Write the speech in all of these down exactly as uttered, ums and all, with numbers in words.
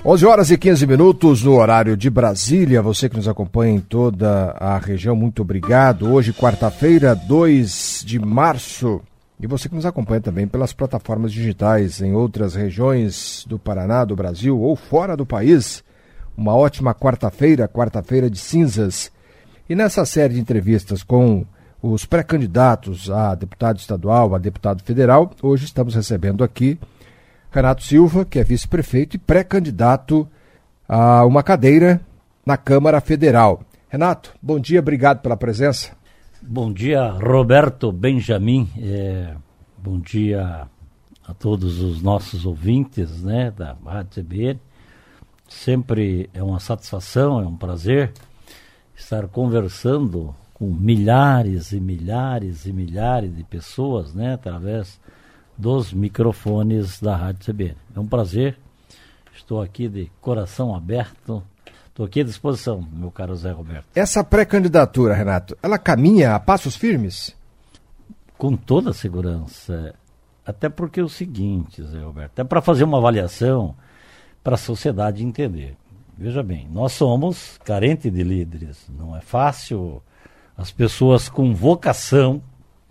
onze horas e quinze minutos no horário de Brasília. Você que nos acompanha em toda a região, muito obrigado. Hoje, quarta-feira, dois de março. E você que nos acompanha também pelas plataformas digitais em outras regiões do Paraná, do Brasil ou fora do país. Uma ótima quarta-feira, quarta-feira de cinzas. E nessa série de entrevistas com os pré-candidatos a deputado estadual, a deputado federal, hoje estamos recebendo aqui Renato Silva, que é vice-prefeito e pré-candidato a uma cadeira na Câmara Federal. Renato, bom dia, obrigado pela presença. Bom dia, Roberto Benjamin. É, bom dia a todos os nossos ouvintes, né, da Rádio C B N. Sempre é uma satisfação, é um prazer estar conversando com milhares e milhares e milhares de pessoas, né, através dos microfones da Rádio C B N. É um prazer, estou aqui de coração aberto, estou aqui à disposição, meu caro Zé Roberto. Essa pré-candidatura, Renato, ela caminha a passos firmes? Com toda segurança, até porque é o seguinte, Zé Roberto, é para fazer uma avaliação para a sociedade entender. Veja bem, nós somos carentes de líderes, não é fácil as pessoas com vocação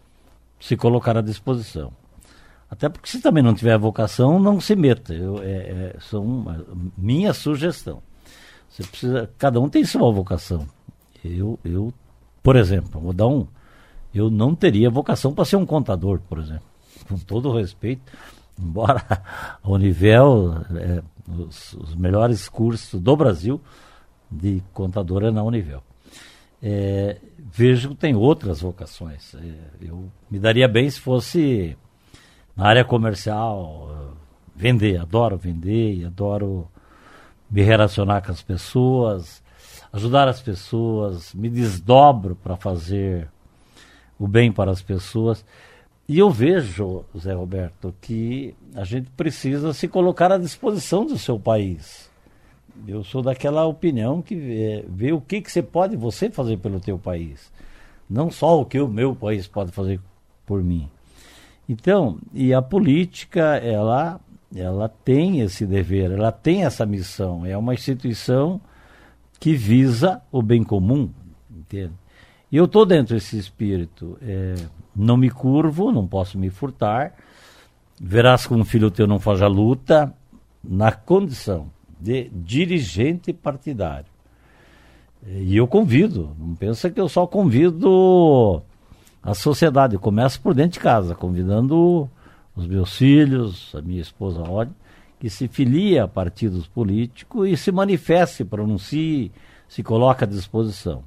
se colocar à disposição. Até porque se também não tiver vocação, não se meta. Eu, é, é, são uma, minha sugestão. Você precisa, cada um tem sua vocação. Eu, eu, por exemplo, vou dar um. Eu não teria vocação para ser um contador, por exemplo. Com todo o respeito, embora a Univel, é, os, os melhores cursos do Brasil de contador é na Univel. É, vejo que tem outras vocações. É, eu me daria bem se fosse na área comercial, vender, adoro vender, adoro me relacionar com as pessoas, ajudar as pessoas, me desdobro para fazer o bem para as pessoas. E eu vejo, Zé Roberto, que a gente precisa se colocar à disposição do seu país. Eu sou daquela opinião que é, vê o que, que você pode você fazer pelo teu país, não só o que o meu país pode fazer por mim. Então, e a política, ela, ela tem esse dever, ela tem essa missão, é uma instituição que visa o bem comum, entende? E eu estou dentro desse espírito, é, não me curvo, não posso me furtar, verás como filho teu não faz a luta, na condição de dirigente partidário. E eu convido, não pensa que eu só convido a sociedade, eu começo por dentro de casa, convidando os meus filhos, a minha esposa Odile, que se filia a partidos políticos e se manifeste, pronuncie, se coloque à disposição.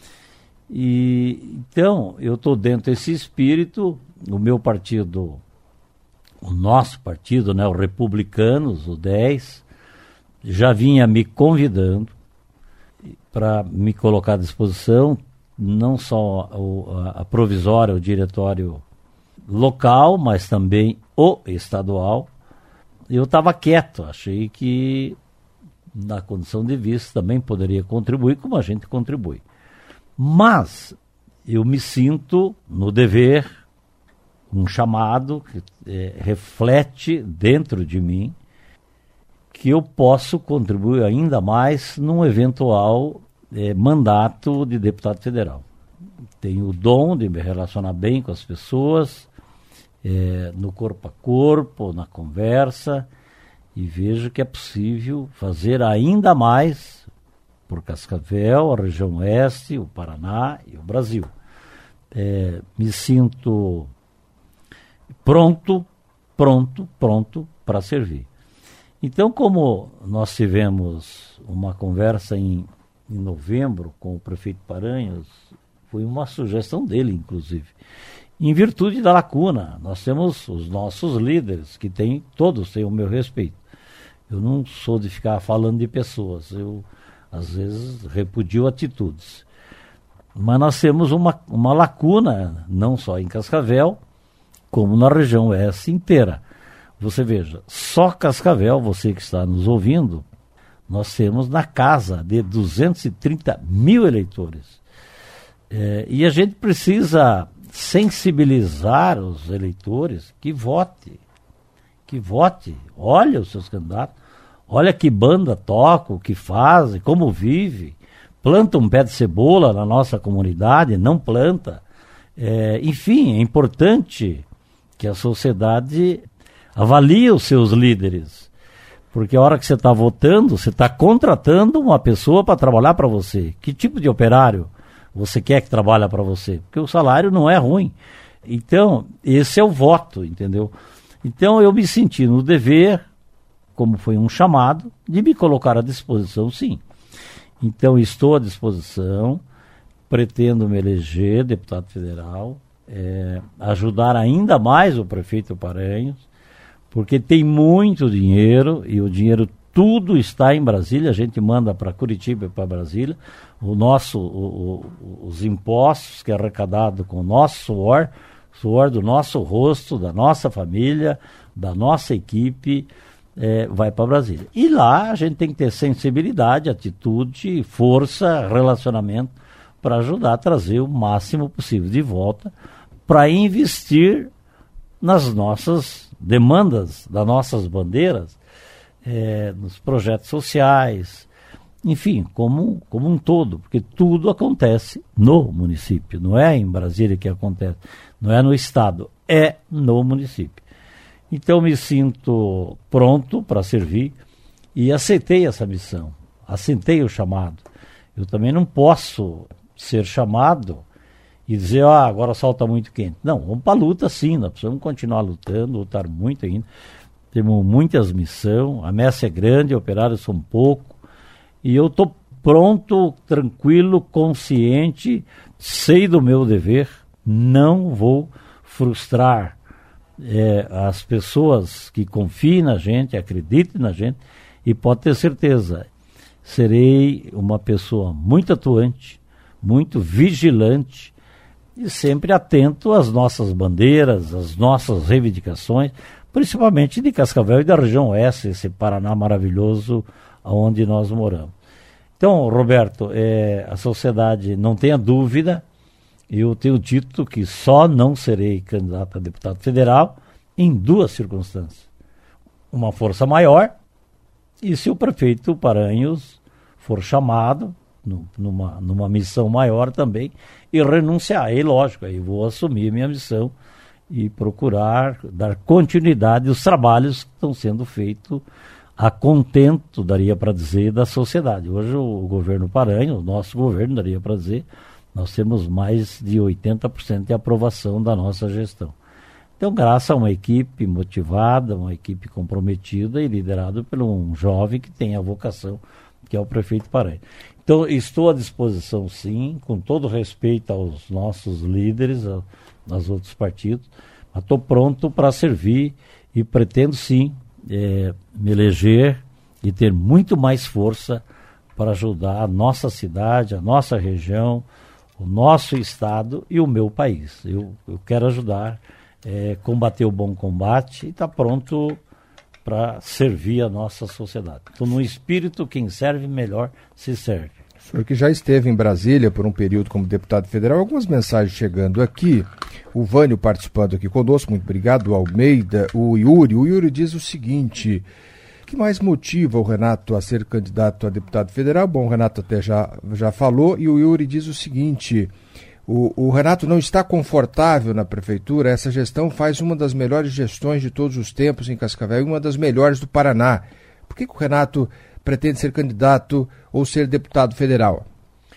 E, então, eu estou dentro desse espírito, o meu partido, o nosso partido, né, os Republicanos, o dez, já vinha me convidando para me colocar à disposição, não só o, a, a provisória, o diretório local, mas também o estadual. Eu estava quieto, achei que na condição de vice também poderia contribuir, como a gente contribui. Mas eu me sinto no dever, um chamado que é, reflete dentro de mim que eu posso contribuir ainda mais num eventual É, mandato de deputado federal. Tenho o dom de me relacionar bem com as pessoas, é, no corpo a corpo, na conversa, e vejo que é possível fazer ainda mais por Cascavel, a região oeste, o Paraná e o Brasil. É, me sinto pronto, pronto, pronto para servir. Então, como nós tivemos uma conversa em em novembro, com o prefeito Paranhos, foi uma sugestão dele, inclusive. Em virtude da lacuna, nós temos os nossos líderes, que tem, todos têm o meu respeito. Eu não sou de ficar falando de pessoas, eu, às vezes, repudio atitudes. Mas nós temos uma, uma lacuna, não só em Cascavel, como na região oeste inteira. Você veja, só Cascavel, você que está nos ouvindo, nós temos na casa de duzentos e trinta mil eleitores. É, e a gente precisa sensibilizar os eleitores que vote, que vote, olhe os seus candidatos, Olha que banda toca, o que faz, como vive. Planta um pé de cebola na nossa comunidade, não planta. É, enfim, é importante que a sociedade avalie os seus líderes. Porque a hora que você está votando, você está contratando uma pessoa para trabalhar para você. Que tipo de operário você quer que trabalhe para você? Porque o salário não é ruim. Então, esse é o voto, entendeu? Então, eu me senti no dever, como foi um chamado, de me colocar à disposição, sim. Então, estou à disposição, pretendo me eleger deputado federal, é, ajudar ainda mais o prefeito Paranhos, porque tem muito dinheiro, e o dinheiro tudo está em Brasília, a gente manda para Curitiba e para Brasília, o nosso, o, o, os impostos que é arrecadado com o nosso suor, suor do nosso rosto, da nossa família, da nossa equipe, é, vai para Brasília. E lá a gente tem que ter sensibilidade, atitude, força, relacionamento, para ajudar a trazer o máximo possível de volta, para investir nas nossas demandas, das nossas bandeiras, é, nos projetos sociais, enfim, como, como um todo, porque tudo acontece no município, não é em Brasília que acontece, não é no estado, é no município. Então me sinto pronto para servir e aceitei essa missão, aceitei o chamado. Eu também não posso ser chamado e dizer, ah, agora o sol está muito quente. Não, vamos para a luta sim, nós precisamos continuar lutando, lutar muito ainda. Temos muitas missões, a messe é grande, operários são pouco, e eu estou pronto, tranquilo, consciente, sei do meu dever, não vou frustrar é, as pessoas que confiem na gente, acreditem na gente, e pode ter certeza, serei uma pessoa muito atuante, muito vigilante, e sempre atento às nossas bandeiras, às nossas reivindicações, principalmente de Cascavel e da região oeste, esse Paraná maravilhoso onde nós moramos. Então, Roberto, é, a sociedade não tenha dúvida, eu tenho dito que só não serei candidato a deputado federal em duas circunstâncias. Uma força maior, e se o prefeito Paranhos for chamado, no, numa, numa missão maior também, e renunciar. Aí, lógico, aí vou assumir minha missão e procurar dar continuidade aos trabalhos que estão sendo feitos a contento, daria para dizer, da sociedade. Hoje o governo Paranhos, o nosso governo, daria para dizer, nós temos mais de oitenta por cento de aprovação da nossa gestão. Então, graças a uma equipe motivada, uma equipe comprometida e liderada por um jovem que tem a vocação, que é o prefeito Paranhos. Então, estou à disposição, sim, com todo respeito aos nossos líderes, a, aos outros partidos, mas estou pronto para servir e pretendo, sim, é, me eleger e ter muito mais força para ajudar a nossa cidade, a nossa região, o nosso estado e o meu país. Eu, eu quero ajudar, é, combater o bom combate e estar tá pronto para servir a nossa sociedade. Então, no espírito, quem serve melhor se serve. O senhor que já esteve em Brasília por um período como deputado federal, algumas mensagens chegando aqui. O Vânio participando aqui conosco, muito obrigado. O Almeida, o Yuri. O Yuri diz o seguinte: o que mais motiva o Renato a ser candidato a deputado federal? Bom, o Renato até já, já falou. E o Yuri diz o seguinte: o, o Renato não está confortável na prefeitura. Essa gestão faz uma das melhores gestões de todos os tempos em Cascavel e uma das melhores do Paraná. Por que, que o Renato pretende ser candidato ou ser deputado federal?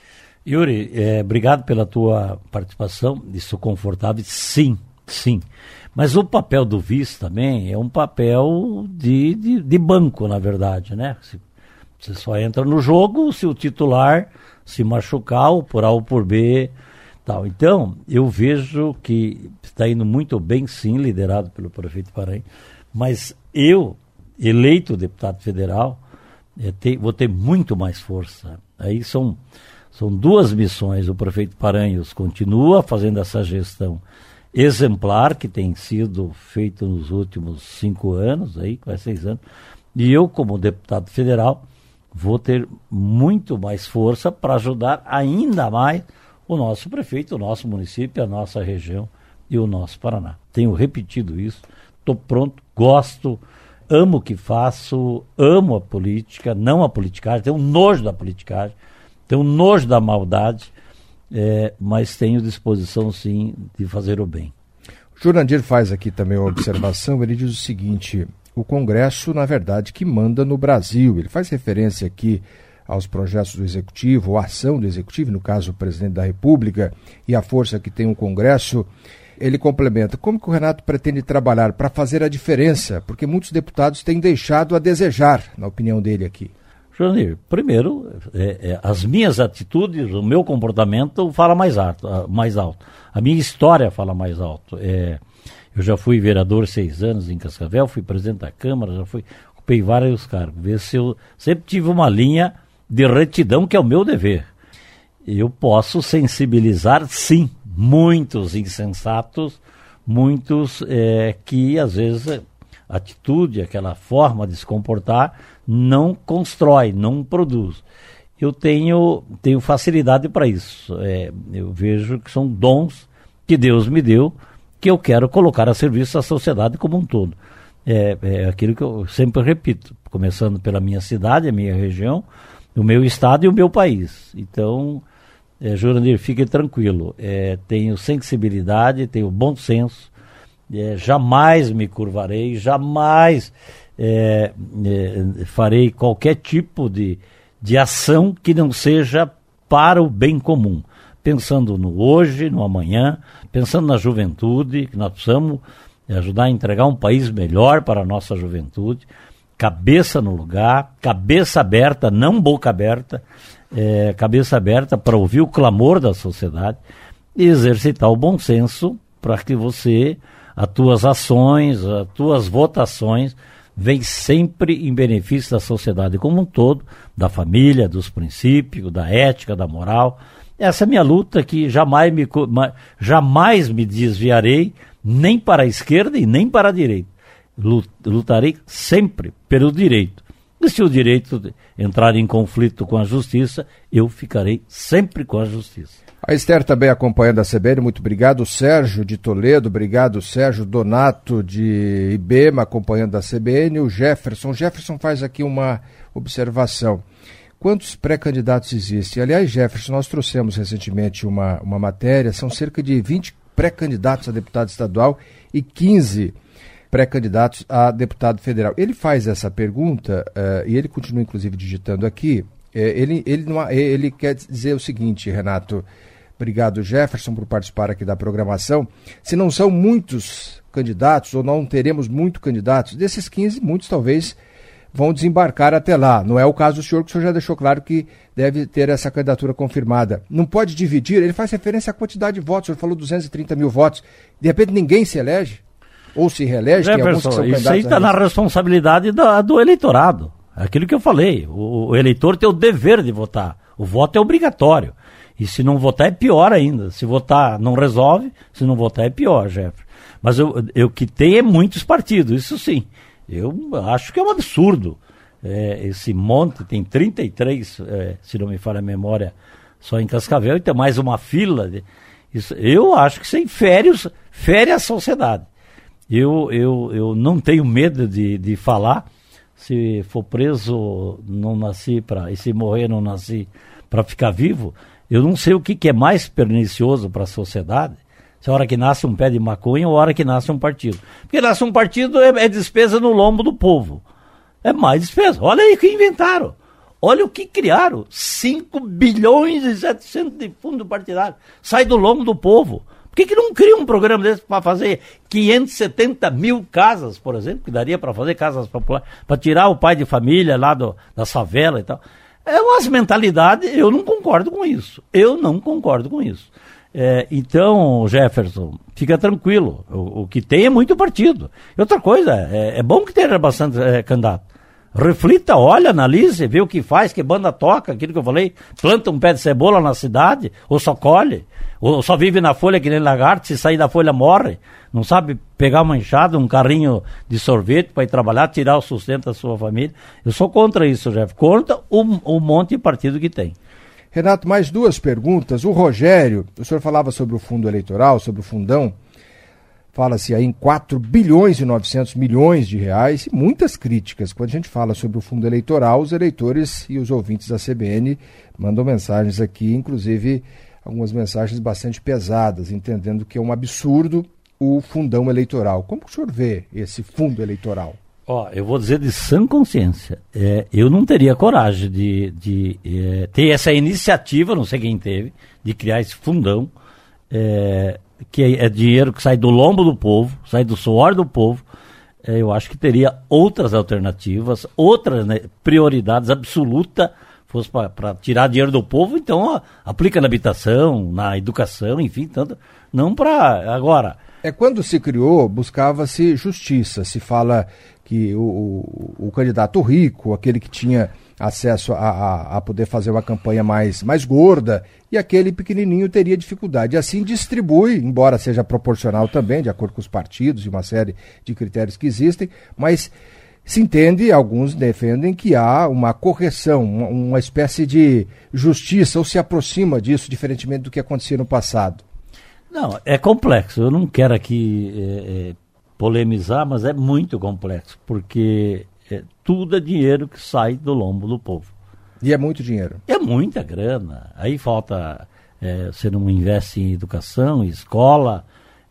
Yuri, é, obrigado pela tua participação. Estou confortável, sim, sim. Mas o papel do vice também é um papel de, de, de banco, na verdade, né? Você só entra no jogo se o titular se machucar, ou por A ou por B, tal. Então, eu vejo que está indo muito bem, sim, liderado pelo prefeito Paranhos, mas eu, eleito deputado federal, É, ter, vou ter muito mais força. Aí são, são duas missões. O prefeito Paranhos continua fazendo essa gestão exemplar que tem sido feita nos últimos cinco anos, aí, quase seis anos, e eu, como deputado federal, vou ter muito mais força para ajudar ainda mais o nosso prefeito, o nosso município, a nossa região e o nosso Paraná. Tenho repetido isso, estou pronto, gosto, amo o que faço, amo a política, não a politicagem, tenho um nojo da politicagem, tenho um nojo da maldade, é, mas tenho disposição sim de fazer o bem. O Jurandir faz aqui também uma observação, ele diz o seguinte: o Congresso, na verdade, que manda no Brasil. Ele faz referência aqui aos projetos do Executivo, a ação do Executivo, no caso o Presidente da República, e a força que tem o Congresso. Ele complementa: como que o Renato pretende trabalhar para fazer a diferença? Porque muitos deputados têm deixado a desejar, na opinião dele aqui. Jurandir, primeiro, é, é, as minhas atitudes, o meu comportamento fala mais alto. Mais alto. A minha história fala mais alto. É, eu já fui vereador seis anos em Cascavel, fui presidente da Câmara, já fui, ocupei vários cargos. Vê se eu sempre tive uma linha de retidão, que é o meu dever. Eu posso sensibilizar, sim, muitos insensatos, muitos é, que às vezes a atitude, aquela forma de se comportar não constrói, não produz. Eu tenho, tenho facilidade para isso. É, eu vejo que são dons que Deus me deu, que eu quero colocar a serviço da sociedade como um todo. É, é aquilo que eu sempre repito, começando pela minha cidade, a minha região, o meu estado e o meu país. Então, é, Jurandir, fique tranquilo. É, tenho sensibilidade, tenho bom senso, é, jamais me curvarei, jamais é, é, farei qualquer tipo de, de ação que não seja para o bem comum. Pensando no hoje, no amanhã, pensando na juventude, que nós precisamos ajudar a entregar um país melhor para a nossa juventude, cabeça no lugar, cabeça aberta, não boca aberta, é, cabeça aberta para ouvir o clamor da sociedade e exercitar o bom senso para que você, as tuas ações, as tuas votações, vêm sempre em benefício da sociedade como um todo, da família, dos princípios, da ética, da moral. Essa é a minha luta, que jamais me, jamais me desviarei nem para a esquerda e nem para a direita. Lutarei sempre pelo direito. E se o direito entrar em conflito com a justiça, eu ficarei sempre com a justiça. A Esther também acompanhando a C B N, muito obrigado. O Sérgio de Toledo, obrigado. Sérgio Donato de Ibema acompanhando a C B N. O Jefferson, Jefferson faz aqui uma observação. Quantos pré-candidatos existem? Aliás, Jefferson, nós trouxemos recentemente uma, uma matéria, são cerca de vinte pré-candidatos a deputado estadual e quinze pré-candidatos a deputado federal. Ele faz essa pergunta, uh, e ele continua inclusive digitando aqui, uh, ele, ele, não, ele quer dizer o seguinte, Renato, obrigado Jefferson por participar aqui da programação, se não são muitos candidatos, ou não teremos muitos candidatos, desses quinze, muitos talvez vão desembarcar até lá. Não é o caso do senhor, que o senhor já deixou claro que deve ter essa candidatura confirmada. Não pode dividir, ele faz referência à quantidade de votos, o senhor falou duzentos e trinta mil votos, de repente ninguém se elege, ou se reelege, tem alguns que são candidatos. Isso aí está na responsabilidade da, do eleitorado, aquilo que eu falei, o, o eleitor tem o dever de votar, o voto é obrigatório, e se não votar é pior ainda, se votar não resolve, se não votar é pior, Jefferson. Mas eu, eu que tem é muitos partidos, isso sim. Eu acho que é um absurdo. É, esse monte, tem trinta e três, é, se não me falha a memória, só em Cascavel, e tem mais uma fila. De, isso, eu acho que isso infere, os, fere a sociedade. Eu, eu, eu não tenho medo de, de falar. Se for preso, não nasci para. E se morrer, não nasci para ficar vivo. Eu não sei o que, que é mais pernicioso para a sociedade. Se a hora que nasce um pé de maconha ou a hora que nasce um partido. Porque nasce um partido é, é despesa no lombo do povo. É mais despesa. Olha aí o que inventaram. Olha o que criaram. cinco bilhões e setecentos de fundo partidário. Sai do lombo do povo. Por que, que não cria um programa desse para fazer quinhentas e setenta mil casas, por exemplo, que daria para fazer casas populares, para tirar o pai de família lá do, da favela e tal. É umas mentalidades, eu não concordo com isso. Eu não concordo com isso. É, então, Jefferson, fica tranquilo, o, o que tem é muito partido. E outra coisa, é, é bom que tenha bastante é, candidato. Reflita, olha, analise, vê o que faz, que banda toca, aquilo que eu falei, planta um pé de cebola na cidade, ou só colhe, ou só vive na folha que nem lagarto, se sair da folha morre, não sabe pegar uma enxada, um carrinho de sorvete para ir trabalhar, tirar o sustento da sua família. Eu sou contra isso, Jefferson, contra o, o monte de partido que tem. Renato, mais duas perguntas. O Rogério, o senhor falava sobre o fundo eleitoral, sobre o fundão, fala-se aí em quatro bilhões e novecentos milhões de reais e muitas críticas. Quando a gente fala sobre o fundo eleitoral, os eleitores e os ouvintes da C B N mandam mensagens aqui, inclusive algumas mensagens bastante pesadas, entendendo que é um absurdo o fundão eleitoral. Como que o senhor vê esse fundo eleitoral? Ó, eu vou dizer de sã consciência, é, eu não teria coragem de, de é, ter essa iniciativa, não sei quem teve, de criar esse fundão, é, que é, é dinheiro que sai do lombo do povo, sai do suor do povo. É, eu acho que teria outras alternativas, outras, né, prioridades absolutas, fosse para tirar dinheiro do povo, então ó, aplica na habitação, na educação, enfim, tanto, não para agora. É, quando se criou, buscava-se justiça, se fala que o, o, o candidato rico, aquele que tinha acesso a, a, a poder fazer uma campanha mais, mais gorda, e aquele pequenininho teria dificuldade. E assim distribui, embora seja proporcional também, de acordo com os partidos e uma série de critérios que existem, mas se entende, alguns defendem que há uma correção, uma, uma espécie de justiça, ou se aproxima disso, diferentemente do que acontecia no passado. Não, é complexo. Eu não quero aqui é, é, polemizar, mas é muito complexo, porque é, tudo é dinheiro que sai do lombo do povo. E é muito dinheiro. É muita grana. Aí falta, é, você não investe em educação, em escola.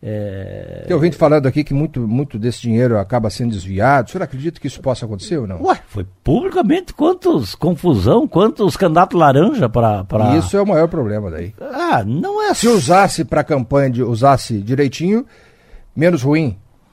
É... Tem ouvinte falando aqui que muito, muito desse dinheiro acaba sendo desviado. O senhor acredita que isso possa acontecer ou não? Ué, foi publicamente quantos confusão, quantos candidatos laranja para... Pra... Isso é o maior problema daí. Ah, não é... Se usasse para a campanha, de, usasse direitinho, menos ruim.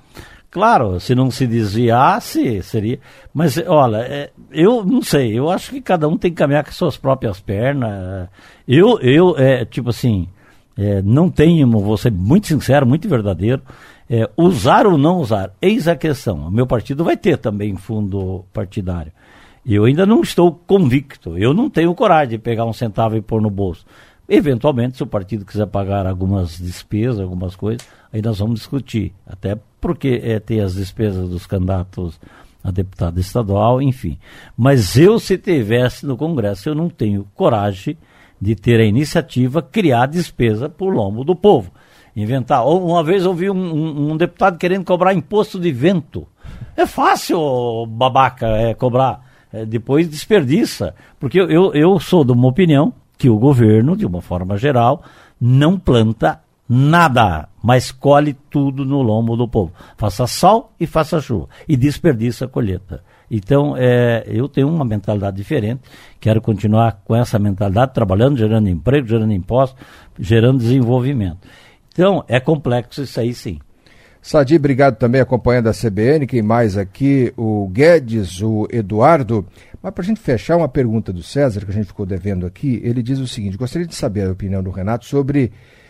Claro, se não se desviasse, seria... Mas, olha, é, eu não sei, eu acho que cada um tem que caminhar com suas próprias pernas. Eu, eu é, tipo assim... É, não tenho, vou ser muito sincero, muito verdadeiro, é, usar ou não usar, eis a questão. O meu partido vai ter também fundo partidário. Eu ainda não estou convicto, eu não tenho coragem de pegar um centavo e pôr no bolso. Eventualmente, se o partido quiser pagar algumas despesas, algumas coisas, aí nós vamos discutir. Até porque é, tem as despesas dos candidatos a deputado estadual, enfim. Mas eu, se tivesse no Congresso, eu não tenho coragem de ter a iniciativa, criar despesa por lombo do povo. Inventar. Uma vez eu vi um, um, um deputado querendo cobrar imposto de vento. É fácil, babaca, é, cobrar. É, depois desperdiça. Porque eu, eu, eu sou de uma opinião que o governo, de uma forma geral, não planta nada, mas colhe tudo no lombo do povo. Faça sol e faça chuva. E desperdiça a colheita. Então, é, eu tenho uma mentalidade diferente, quero continuar com essa mentalidade, trabalhando, gerando emprego, gerando impostos, gerando desenvolvimento. Então, é complexo isso aí, sim. Sadi, obrigado também acompanhando a C B N. Quem mais aqui? O Guedes, o Eduardo. Mas para a gente fechar, uma pergunta do César, que a gente ficou devendo aqui, ele diz o seguinte: gostaria de saber a opinião do Renato sobre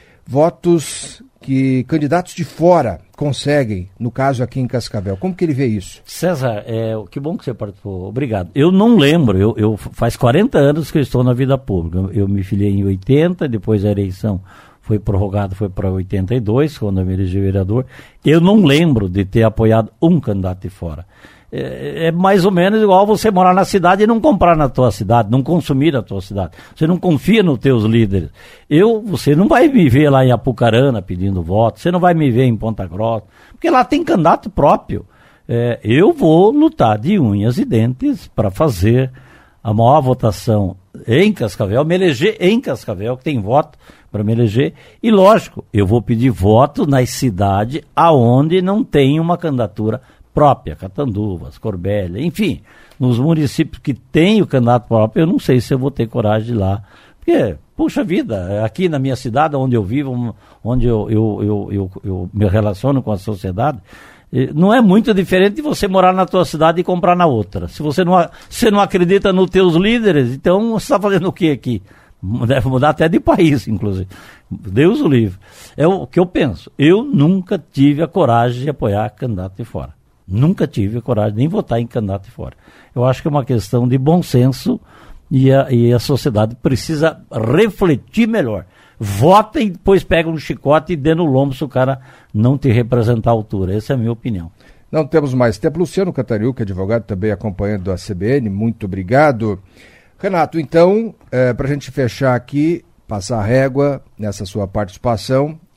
votos que candidatos de fora conseguem, no caso aqui em Cascavel. Como que ele vê isso? César, é, que bom que você participou. Obrigado. Eu não lembro, eu, eu faz quarenta anos que eu estou na vida pública. Eu, eu me filiei em oitenta, depois a eleição foi prorrogada, foi para oitenta e dois, quando eu me elegi vereador. Eu não lembro de ter apoiado um candidato de fora. É, é mais ou menos igual você morar na cidade e não comprar na tua cidade, não consumir na tua cidade. Você não confia nos teus líderes. Eu, você não vai me ver lá em Apucarana pedindo voto, você não vai me ver em Ponta Grossa, porque lá tem candidato próprio. É, eu vou lutar de unhas e dentes para fazer a maior votação em Cascavel, me eleger em Cascavel, que tem voto para me eleger, e lógico, eu vou pedir voto nas cidades aonde não tem uma candidatura própria, Catanduvas, Corbélia, enfim, nos municípios que tem o candidato próprio, eu não sei se eu vou ter coragem de ir lá, porque, puxa vida, aqui na minha cidade, onde eu vivo, onde eu, eu, eu, eu, eu me relaciono com a sociedade, não é muito diferente de você morar na tua cidade e comprar na outra. Se você não, você não acredita nos teus líderes, então você está fazendo o que aqui? Deve mudar até de país, inclusive. Deus o livre. É o que eu penso. Eu nunca tive a coragem de apoiar candidato de fora. Nunca tive a coragem de nem votar em candidato de fora. Eu acho que é uma questão de bom senso e a, e a sociedade precisa refletir melhor. Vota e depois pega um chicote e dê no lombo se o cara não te representar à altura. Essa é a minha opinião. Não temos mais tempo. Luciano Cantariuca, advogado, também acompanhando a C B N. Muito obrigado. Renato, então, é, para a gente fechar aqui, passar a régua nessa sua participação,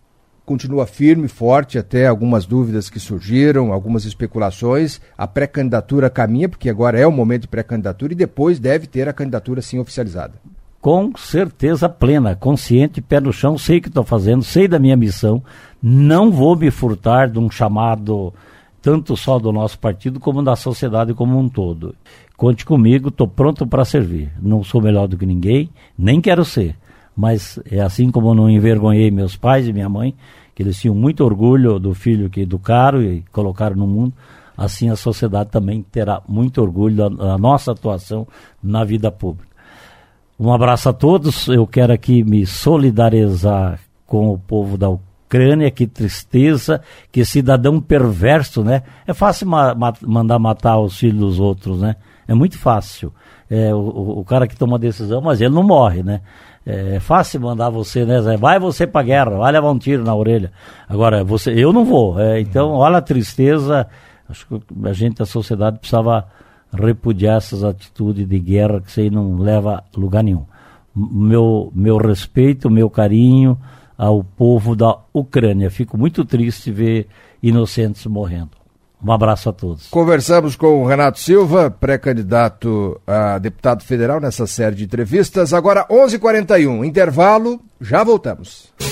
continua firme e forte, até algumas dúvidas que surgiram, algumas especulações. A pré-candidatura caminha, porque agora é o momento de pré-candidatura e depois deve ter a candidatura sim oficializada. Com certeza plena, consciente, pé no chão, sei o que estou fazendo, sei da minha missão, não vou me furtar de um chamado tanto só do nosso partido como da sociedade como um todo. Conte comigo, estou pronto para servir. Não sou melhor do que ninguém, nem quero ser. Mas é assim como eu não envergonhei meus pais e minha mãe, que eles tinham muito orgulho do filho que educaram e colocaram no mundo, assim a sociedade também terá muito orgulho da, da nossa atuação na vida pública. Um abraço a todos, eu quero aqui me solidarizar com o povo da Ucrânia, que tristeza, que cidadão perverso, né? É fácil ma- ma- mandar matar os filhos dos outros, né? É muito fácil. É, o, o cara que toma a decisão, mas ele não morre, né? É fácil mandar você, né, Zé? Vai você pra guerra, vai levar um tiro na orelha. Agora, você, eu não vou. É, então, olha a tristeza. Acho que a gente, a sociedade, precisava repudiar essas atitudes de guerra, que isso aí não leva a lugar nenhum. Meu, meu respeito, meu carinho ao povo da Ucrânia. Fico muito triste ver inocentes morrendo. Um abraço a todos. Conversamos com o Renato Silva, pré-candidato a deputado federal nessa série de entrevistas. Agora onze e quarenta e um, intervalo, já voltamos.